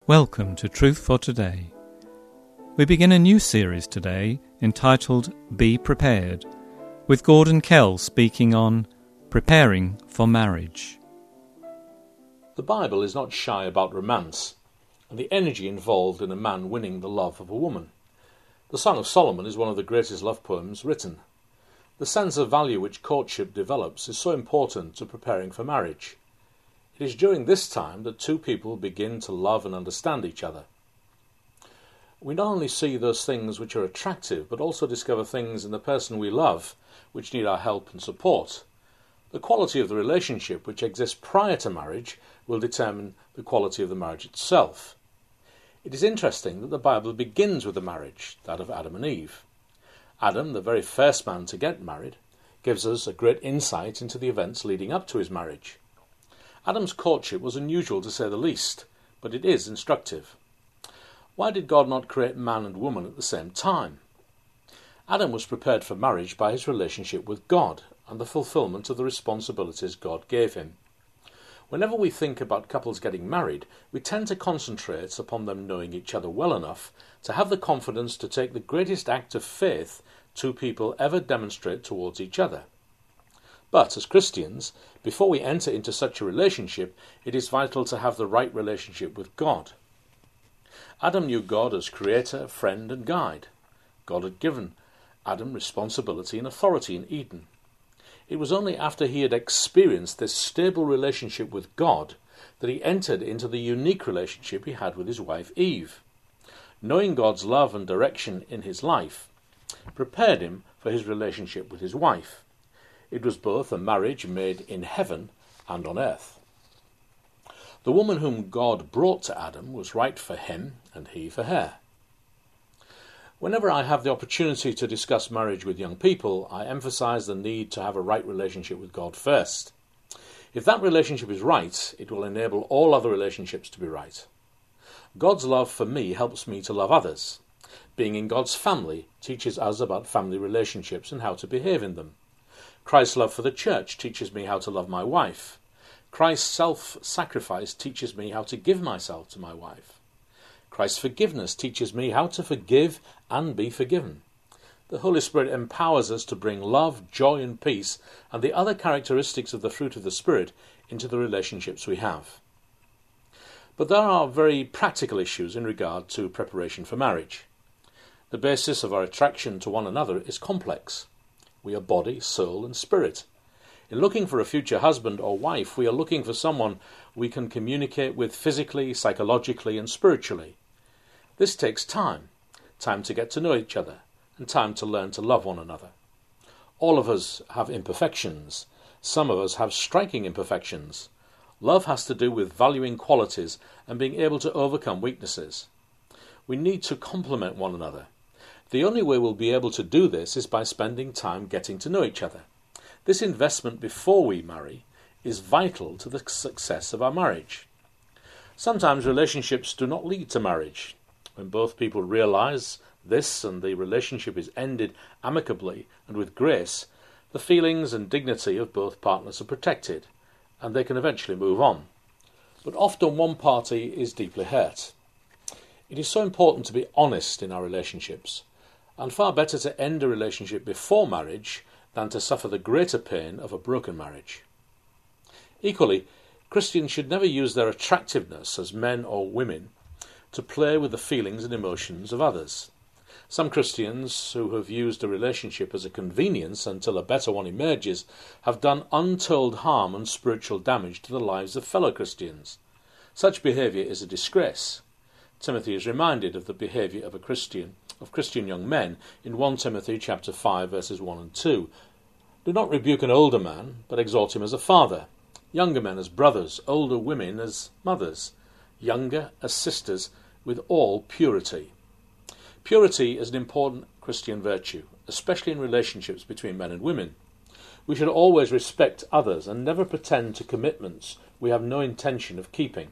Welcome to Truth for Today. We begin a new series today entitled Be Prepared, with Gordon Kell speaking on preparing for marriage. The Bible is not shy about romance and the energy involved in a man winning the love of a woman. The Song of Solomon is one of the greatest love poems written. The sense of value which courtship develops is so important to preparing for marriage. It is during this time that two people begin to love and understand each other. We not only see those things which are attractive, but also discover things in the person we love which need our help and support. The quality of the relationship which exists prior to marriage will determine the quality of the marriage itself. It is interesting that the Bible begins with the marriage, that of Adam and Eve. Adam, the very first man to get married, gives us a great insight into the events leading up to his marriage. Adam's courtship was unusual to say the least, but it is instructive. Why did God not create man and woman at the same time? Adam was prepared for marriage by his relationship with God and the fulfillment of the responsibilities God gave him. Whenever we think about couples getting married, we tend to concentrate upon them knowing each other well enough to have the confidence to take the greatest act of faith two people ever demonstrate towards each other. But as Christians, before we enter into such a relationship, it is vital to have the right relationship with God. Adam knew God as creator, friend and guide. God had given Adam responsibility and authority in Eden. It was only after he had experienced this stable relationship with God that he entered into the unique relationship he had with his wife Eve. Knowing God's love and direction in his life prepared him for his relationship with his wife. It was both a marriage made in heaven and on earth. The woman whom God brought to Adam was right for him and he for her. Whenever I have the opportunity to discuss marriage with young people, I emphasize the need to have a right relationship with God first. If that relationship is right, it will enable all other relationships to be right. God's love for me helps me to love others. Being in God's family teaches us about family relationships and how to behave in them. Christ's love for the church teaches me how to love my wife. Christ's self-sacrifice teaches me how to give myself to my wife. Christ's forgiveness teaches me how to forgive and be forgiven. The Holy Spirit empowers us to bring love, joy and peace and the other characteristics of the fruit of the Spirit into the relationships we have. But there are very practical issues in regard to preparation for marriage. The basis of our attraction to one another is complex. We are body, soul and spirit. In looking for a future husband or wife, we are looking for someone we can communicate with physically, psychologically and spiritually. This takes time to get to know each other, and time to learn to love one another. All of us have imperfections. Some of us have striking imperfections. Love has to do with valuing qualities and being able to overcome weaknesses. We need to complement one another. The only way we'll be able to do this is by spending time getting to know each other. This investment before we marry is vital to the success of our marriage. Sometimes relationships do not lead to marriage. When both people realize this and the relationship is ended amicably and with grace, the feelings and dignity of both partners are protected, and they can eventually move on. But often one party is deeply hurt. It is so important to be honest in our relationships, and far better to end a relationship before marriage than to suffer the greater pain of a broken marriage. Equally, Christians should never use their attractiveness as men or women to play with the feelings and emotions of others. Some Christians who have used a relationship as a convenience until a better one emerges have done untold harm and spiritual damage to the lives of fellow Christians. Such behaviour is a disgrace. Timothy is reminded of the behaviour of Christian young men in 1 Timothy chapter 5 verses 1 and 2. Do not rebuke an older man, but exhort him as a father, younger men as brothers, older women as mothers, younger as sisters, with all purity. Purity is an important Christian virtue, especially in relationships between men and women. We should always respect others and never pretend to commitments we have no intention of keeping.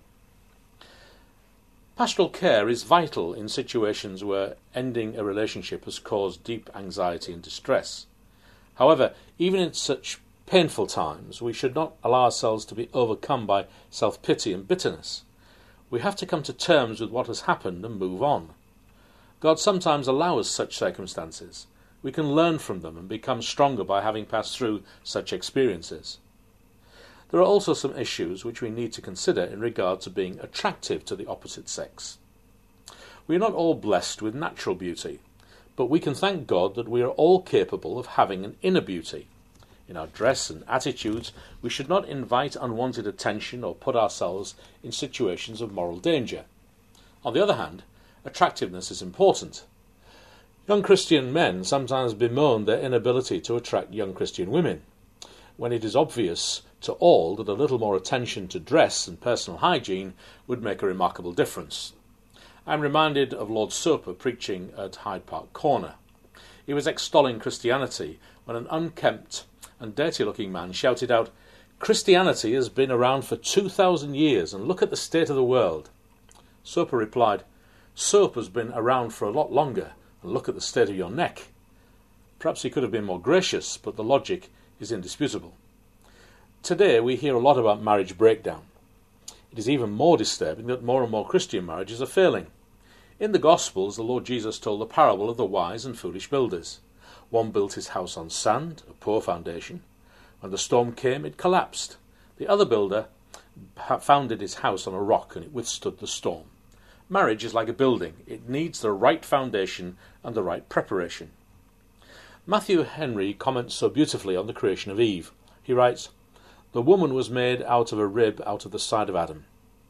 Pastoral care is vital in situations where ending a relationship has caused deep anxiety and distress. However, even in such painful times, we should not allow ourselves to be overcome by self-pity and bitterness. We have to come to terms with what has happened and move on. God sometimes allows such circumstances. We can learn from them and become stronger by having passed through such experiences. There are also some issues which we need to consider in regard to being attractive to the opposite sex. We are not all blessed with natural beauty, but we can thank God that we are all capable of having an inner beauty. In our dress and attitudes, we should not invite unwanted attention or put ourselves in situations of moral danger. On the other hand, attractiveness is important. Young Christian men sometimes bemoan their inability to attract young Christian women, when it is obvious to all that a little more attention to dress and personal hygiene would make a remarkable difference. I am reminded of Lord Soper preaching at Hyde Park Corner. He was extolling Christianity when an unkempt and dirty-looking man shouted out, "Christianity has been around for 2,000 years, and look at the state of the world." Soper replied, "Soap has been around for a lot longer, and look at the state of your neck." Perhaps he could have been more gracious, but the logic is indisputable. Today we hear a lot about marriage breakdown. It is even more disturbing that more and more Christian marriages are failing. In the Gospels, the Lord Jesus told the parable of the wise and foolish builders. One built his house on sand, a poor foundation. When the storm came, it collapsed. The other builder founded his house on a rock, and it withstood the storm. Marriage is like a building. It needs the right foundation and the right preparation. Matthew Henry comments so beautifully on the creation of Eve. He writes, "The woman was made out of a rib out of the side of Adam.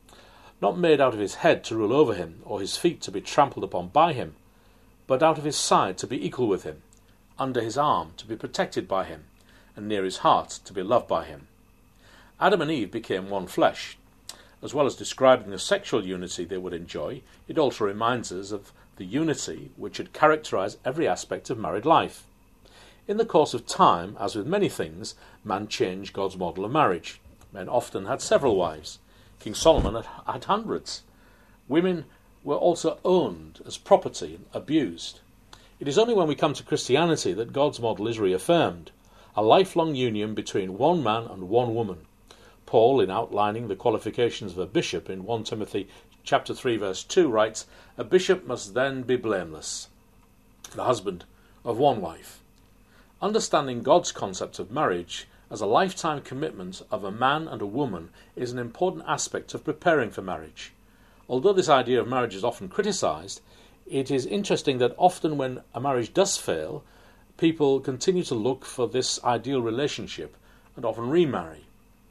Not made out of his head to rule over him, or his feet to be trampled upon by him, but out of his side to be equal with him, under his arm to be protected by him, and near his heart to be loved by him." Adam and Eve became one flesh. As well as describing the sexual unity they would enjoy, it also reminds us of the unity which should characterize every aspect of married life. In the course of time, as with many things, man changed God's model of marriage. Men often had several wives. King Solomon had hundreds. Women were also owned as property and abused. It is only when we come to Christianity that God's model is reaffirmed, a lifelong union between one man and one woman. Paul, in outlining the qualifications of a bishop in 1 Timothy chapter 3, verse 2, writes, "A bishop must then be blameless, the husband of one wife." Understanding God's concept of marriage as a lifetime commitment of a man and a woman is an important aspect of preparing for marriage. Although this idea of marriage is often criticised, it is interesting that often when a marriage does fail, people continue to look for this ideal relationship and often remarry.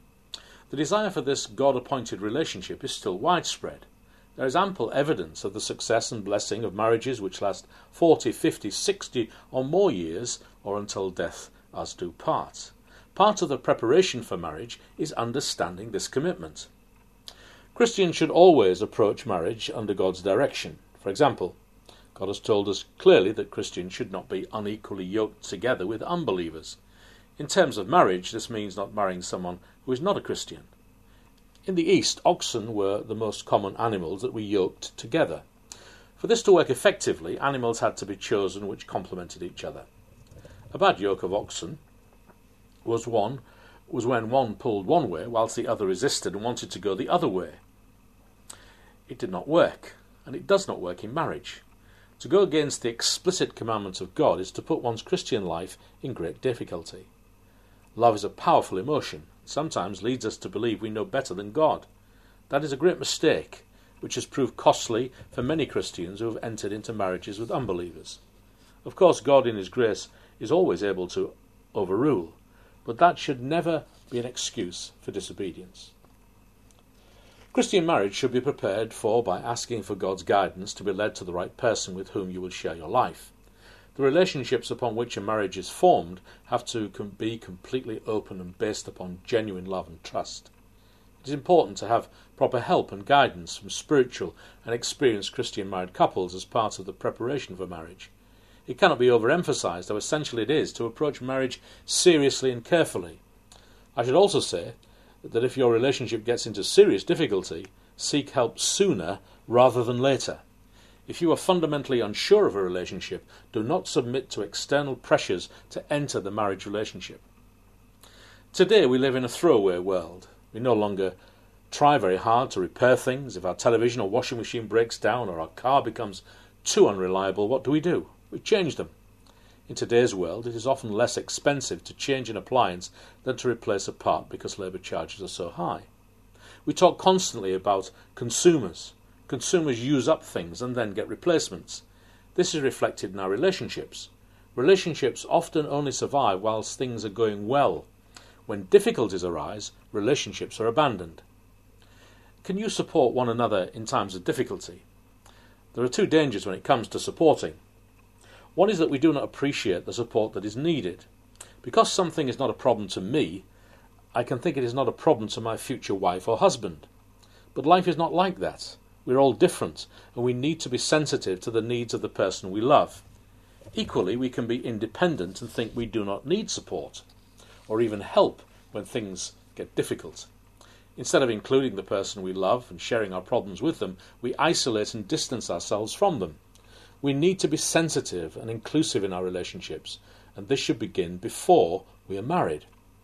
The desire for this God-appointed relationship is still widespread. There is ample evidence of the success and blessing of marriages which last 40, 50, 60 or more years, or until death us do part. Part of the preparation for marriage is understanding this commitment. Christians should always approach marriage under God's direction. For example, God has told us clearly that Christians should not be unequally yoked together with unbelievers. In terms of marriage, this means not marrying someone who is not a Christian. In the East, oxen were the most common animals that were yoked together. For this to work effectively, animals had to be chosen which complemented each other. A bad yoke of oxen was when one pulled one way whilst the other resisted and wanted to go the other way. It did not work, and it does not work in marriage. To go against the explicit commandment of God is to put one's Christian life in great difficulty. Love is a powerful emotion. It sometimes leads us to believe we know better than God. That is a great mistake, which has proved costly for many Christians who have entered into marriages with unbelievers. Of course, God in His grace is always able to overrule, but that should never be an excuse for disobedience. Christian marriage should be prepared for by asking for God's guidance to be led to the right person with whom you will share your life. The relationships upon which a marriage is formed have to be completely open and based upon genuine love and trust. It is important to have proper help and guidance from spiritual and experienced Christian married couples as part of the preparation for marriage. It cannot be overemphasized how essential it is to approach marriage seriously and carefully. I should also say that if your relationship gets into serious difficulty, seek help sooner rather than later. If you are fundamentally unsure of a relationship, do not submit to external pressures to enter the marriage relationship. Today we live in a throwaway world. We no longer try very hard to repair things. If our television or washing machine breaks down or our car becomes too unreliable, what do? We change them. In today's world, it is often less expensive to change an appliance than to replace a part because labour charges are so high. We talk constantly about consumers. Consumers use up things and then get replacements. This is reflected in our relationships. Relationships often only survive whilst things are going well. When difficulties arise, relationships are abandoned. Can you support one another in times of difficulty? There are two dangers when it comes to supporting. One is that we do not appreciate the support that is needed. Because something is not a problem to me, I can think it is not a problem to my future wife or husband. But life is not like that. We're all different, and we need to be sensitive to the needs of the person we love. Equally, we can be independent and think we do not need support, or even help when things get difficult. Instead of including the person we love and sharing our problems with them, we isolate and distance ourselves from them. We need to be sensitive and inclusive in our relationships, and this should begin before we are married.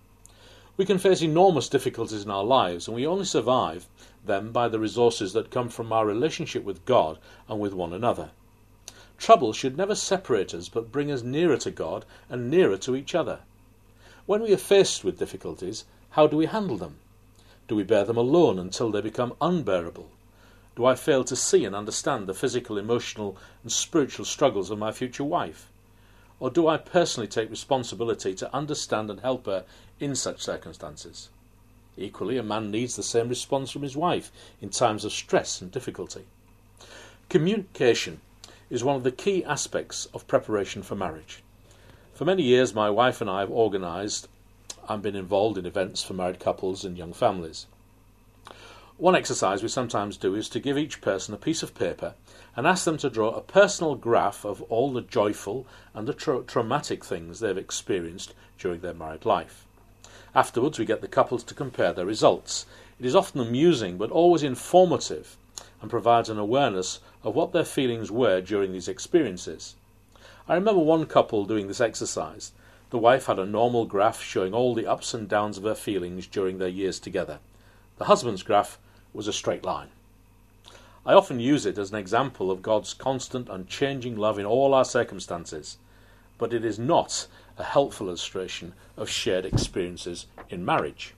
We can face enormous difficulties in our lives, and we only survive them by the resources that come from our relationship with God and with one another. Trouble should never separate us, but bring us nearer to God and nearer to each other. When we are faced with difficulties, how do we handle them? Do we bear them alone until they become unbearable? Do I fail to see and understand the physical, emotional and spiritual struggles of my future wife? Or do I personally take responsibility to understand and help her in such circumstances? Equally, a man needs the same response from his wife in times of stress and difficulty. Communication is one of the key aspects of preparation for marriage. For many years, my wife and I have organised and been involved in events for married couples and young families. One exercise we sometimes do is to give each person a piece of paper and ask them to draw a personal graph of all the joyful and the traumatic things they've experienced during their married life. Afterwards, we get the couples to compare their results. It is often amusing but always informative and provides an awareness of what their feelings were during these experiences. I remember one couple doing this exercise. The wife had a normal graph showing all the ups and downs of her feelings during their years together. The husband's graph was a straight line. I often use it as an example of God's constant, unchanging love in all our circumstances, but it is not a helpful illustration of shared experiences in marriage.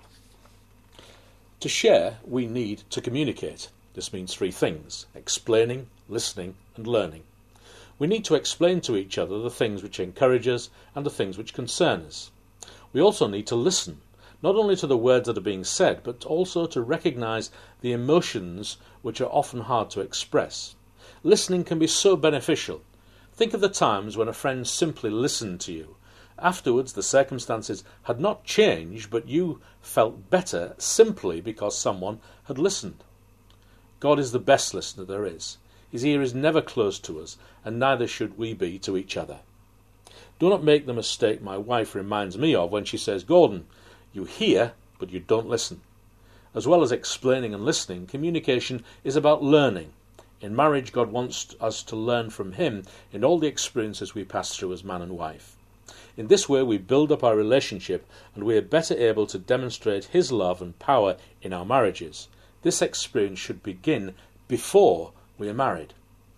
To share, we need to communicate. This means three things: explaining, listening, and learning. We need to explain to each other the things which encourage us and the things which concern us. We also need to listen, not only to the words that are being said, but also to recognise the emotions which are often hard to express. Listening can be so beneficial. Think of the times when a friend simply listened to you. Afterwards, the circumstances had not changed, but you felt better simply because someone had listened. God is the best listener there is. His ear is never closed to us, and neither should we be to each other. Do not make the mistake my wife reminds me of when she says, "Gordon, you hear, but you don't listen." As well as explaining and listening, communication is about learning. In marriage, God wants us to learn from Him in all the experiences we pass through as man and wife. In this way, we build up our relationship, and we are better able to demonstrate His love and power in our marriages. This experience should begin before we are married.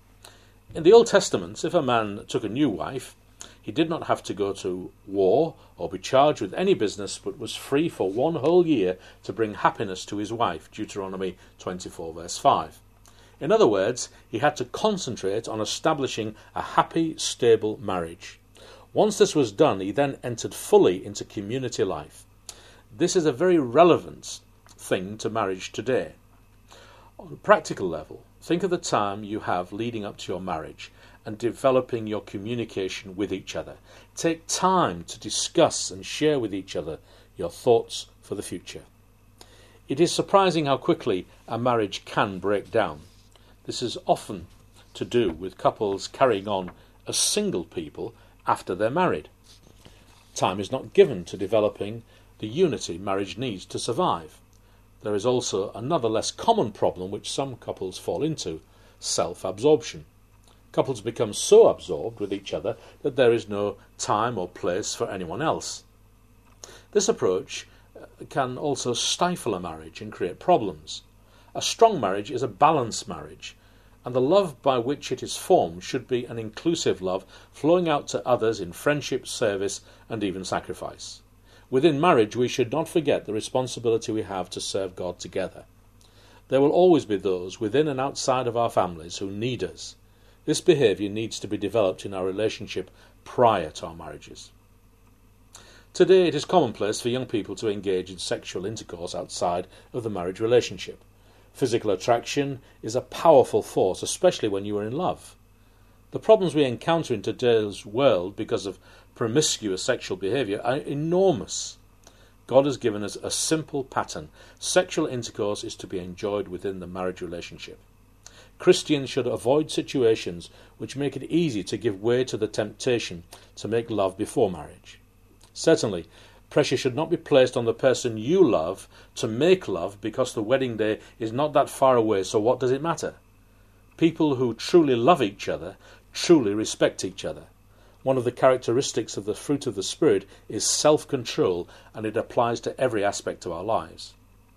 In the Old Testament, if a man took a new wife, he did not have to go to war or be charged with any business, but was free for 1 whole year to bring happiness to his wife, Deuteronomy 24 verse 5. In other words, he had to concentrate on establishing a happy, stable marriage. Once this was done, he then entered fully into community life. This is a very relevant thing to marriage today. On a practical level, think of the time you have leading up to your marriage and developing your communication with each other. Take time to discuss and share with each other your thoughts for the future. It is surprising how quickly a marriage can break down. This is often to do with couples carrying on as single people after they're married. Time is not given to developing the unity marriage needs to survive. There is also another less common problem which some couples fall into: self-absorption. Couples become so absorbed with each other that there is no time or place for anyone else. This approach can also stifle a marriage and create problems. A strong marriage is a balanced marriage, and the love by which it is formed should be an inclusive love flowing out to others in friendship, service, and even sacrifice. Within marriage, we should not forget the responsibility we have to serve God together. There will always be those within and outside of our families who need us. This behaviour needs to be developed in our relationship prior to our marriages. Today it is commonplace for young people to engage in sexual intercourse outside of the marriage relationship. Physical attraction is a powerful force, especially when you are in love. The problems we encounter in today's world because of promiscuous sexual behaviour are enormous. God has given us a simple pattern. Sexual intercourse is to be enjoyed within the marriage relationship. Christians should avoid situations which make it easy to give way to the temptation to make love before marriage. Certainly, pressure should not be placed on the person you love to make love because the wedding day is not that far away, so what does it matter? People who truly love each other truly respect each other. One of the characteristics of the fruit of the Spirit is self-control, and it applies to every aspect of our lives.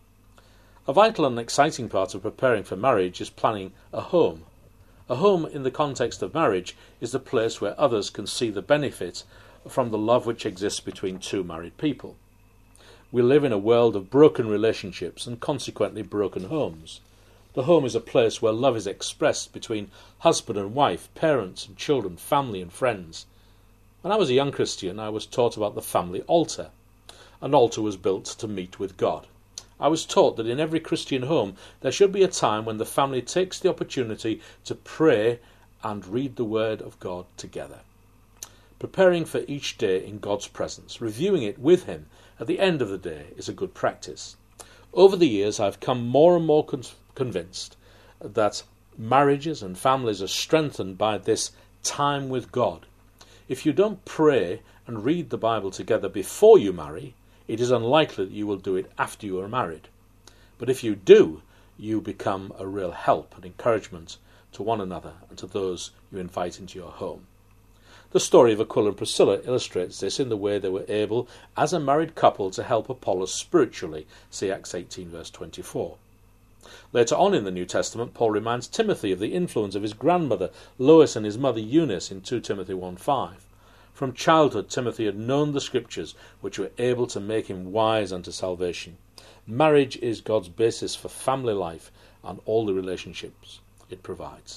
A vital and exciting part of preparing for marriage is planning a home. A home in the context of marriage is the place where others can see the benefit from the love which exists between two married people. We live in a world of broken relationships and consequently broken homes. The home is a place where love is expressed between husband and wife, parents and children, family and friends. When I was a young Christian, I was taught about the family altar. An altar was built to meet with God. I was taught that in every Christian home there should be a time when the family takes the opportunity to pray and read the Word of God together. Preparing for each day in God's presence, reviewing it with Him at the end of the day is a good practice. Over the years, I've come more and more convinced that marriages and families are strengthened by this time with God. If you don't pray and read the Bible together before you marry, it is unlikely that you will do it after you are married. But if you do, you become a real help and encouragement to one another and to those you invite into your home. The story of Aquila and Priscilla illustrates this in the way they were able, as a married couple, to help Apollos spiritually. See Acts 18 verse 24. Later on in the New Testament, Paul reminds Timothy of the influence of his grandmother Lois and his mother Eunice in 2 Timothy 1:5. From childhood, Timothy had known the Scriptures, which were able to make him wise unto salvation. Marriage is God's basis for family life and all the relationships it provides.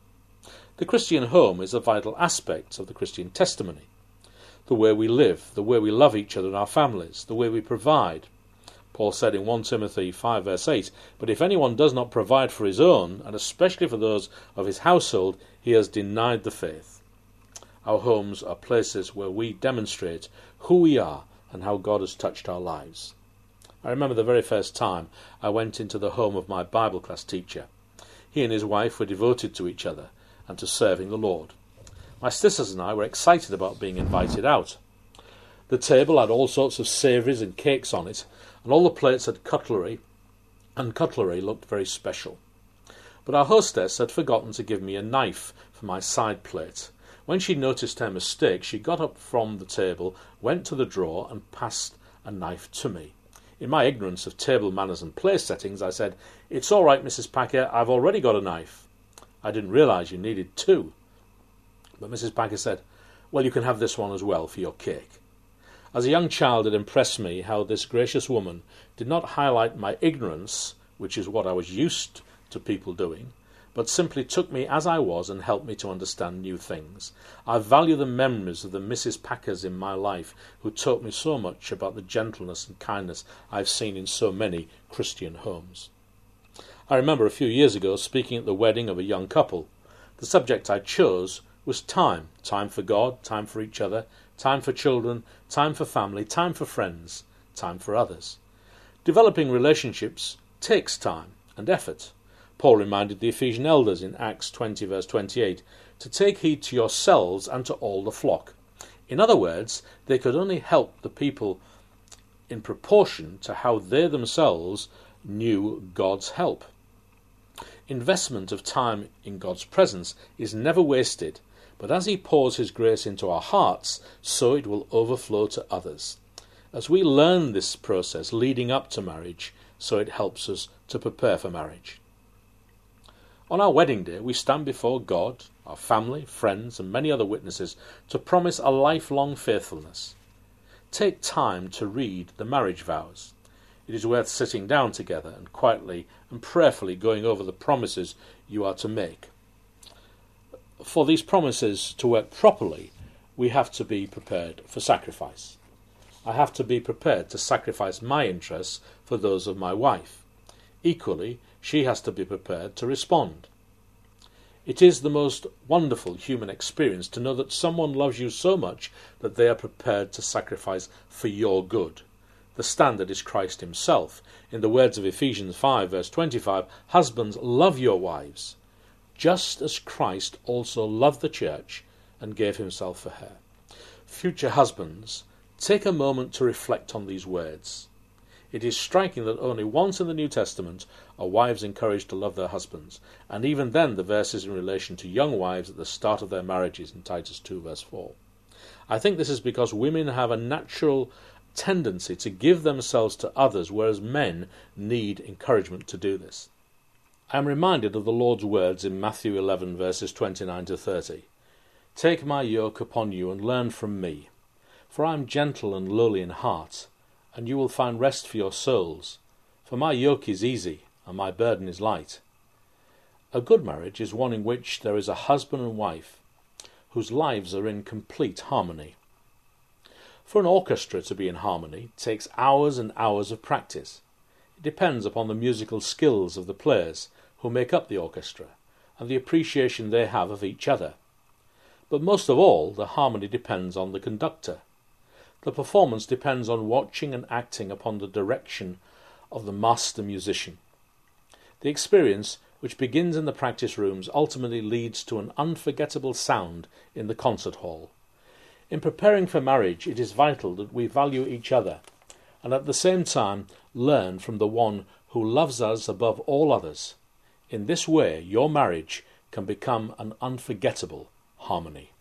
The Christian home is a vital aspect of the Christian testimony. The way we live, the way we love each other and our families, the way we provide. Paul said in 1 Timothy 5 verse 8, "But if anyone does not provide for his own, and especially for those of his household, he has denied the faith." Our homes are places where we demonstrate who we are and how God has touched our lives. I remember the very first time I went into the home of my Bible class teacher. He and his wife were devoted to each other and to serving the Lord. My sisters and I were excited about being invited out. The table had all sorts of savouries and cakes on it, and all the plates had cutlery, and cutlery looked very special. But our hostess had forgotten to give me a knife for my side plate. When she noticed her mistake, she got up from the table, went to the drawer, and passed a knife to me. In my ignorance of table manners and place settings, I said, "It's all right, Mrs. Packer, I've already got a knife." I didn't realise you needed two. But Mrs. Packer said, "Well, you can have this one as well for your cake." As a young child, it impressed me how this gracious woman did not highlight my ignorance, which is what I was used to people doing, but simply took me as I was and helped me to understand new things. I value the memories of the Mrs. Packers in my life who taught me so much about the gentleness and kindness I've seen in so many Christian homes. I remember a few years ago speaking at the wedding of a young couple. The subject I chose was time. Time for God, time for each other, time for children, time for family, time for friends, time for others. Developing relationships takes time and effort. Paul reminded the Ephesian elders in Acts 20 verse 28 to take heed to yourselves and to all the flock. In other words, they could only help the people in proportion to how they themselves knew God's help. Investment of time in God's presence is never wasted, but as He pours His grace into our hearts, so it will overflow to others. as we learn this process leading up to marriage, so it helps us to prepare for marriage. On our wedding day, we stand before God, our family, friends, and many other witnesses to promise a lifelong faithfulness. Take time to read the marriage vows. It is worth sitting down together and quietly and prayerfully going over the promises you are to make. For these promises to work properly, we have to be prepared for sacrifice. I have to be prepared to sacrifice my interests for those of my wife. Equally, she has to be prepared to respond. It is the most wonderful human experience to know that someone loves you so much that they are prepared to sacrifice for your good. The standard is Christ himself. In the words of Ephesians 5 verse 25, "Husbands, love your wives, just as Christ also loved the church and gave himself for her." Future husbands, take a moment to reflect on these words. It is striking that only once in the New Testament are wives encouraged to love their husbands, and even then the verse is in relation to young wives at the start of their marriages in Titus 2 verse 4. I think this is because women have a natural tendency to give themselves to others, whereas men need encouragement to do this. I am reminded of the Lord's words in Matthew 11 verses 29 to 30. "Take my yoke upon you and learn from me, for I am gentle and lowly in heart, and you will find rest for your souls. For my yoke is easy and my burden is light." A good marriage is one in which there is a husband and wife whose lives are in complete harmony. For an orchestra to be in harmony takes hours and hours of practice. It depends upon the musical skills of the players who make up the orchestra and the appreciation they have of each other. But most of all, the harmony depends on the conductor. The performance depends on watching and acting upon the direction of the master musician. The experience, which begins in the practice rooms, ultimately leads to an unforgettable sound in the concert hall. In preparing for marriage, it is vital that we value each other and at the same time learn from the one who loves us above all others. In this way, your marriage can become an unforgettable harmony.